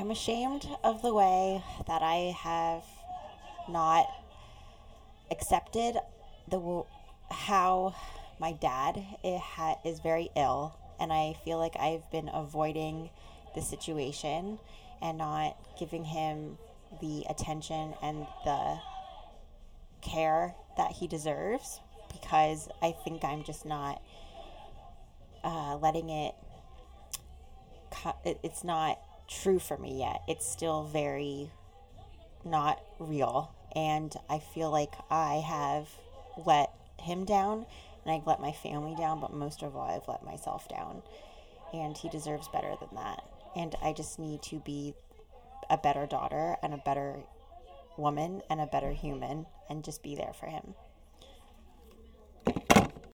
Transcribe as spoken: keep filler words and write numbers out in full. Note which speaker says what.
Speaker 1: I'm ashamed of the way that I have not accepted the how my dad it ha- is very ill, and I feel like I've been avoiding the situation and not giving him the attention and the care that he deserves, because I think I'm just not uh, letting it, it's not true for me yet. It's still very not real, and I feel like I have let him down and I've let my family down, but most of all I've let myself down, and he deserves better than that. And I just need to be a better daughter and a better woman and a better human and just be there for him.